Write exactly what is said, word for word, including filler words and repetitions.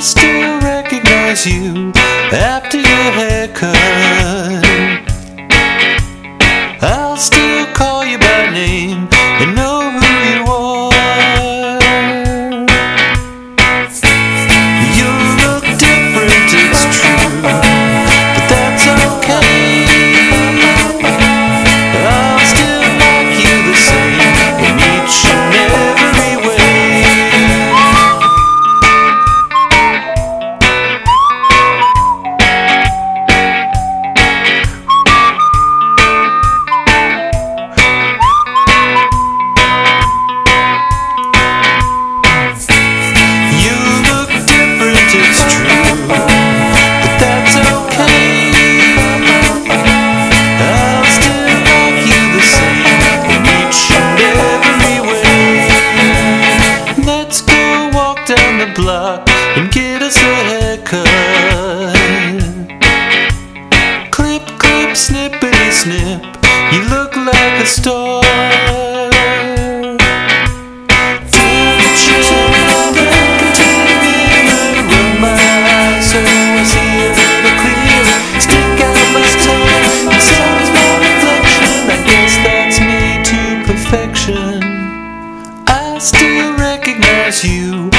still recognize you after your haircut. I'll still call you by name and know who you are. You look different, it's true, but that's okay. I'll still like you the same in each and every way. You look different, it's true, but that's okay. I'll still like you the same in each and every way. Let's go walk down the block and get us a haircut. Clip, clip, snippity, snip, you look like a star. I still recognize you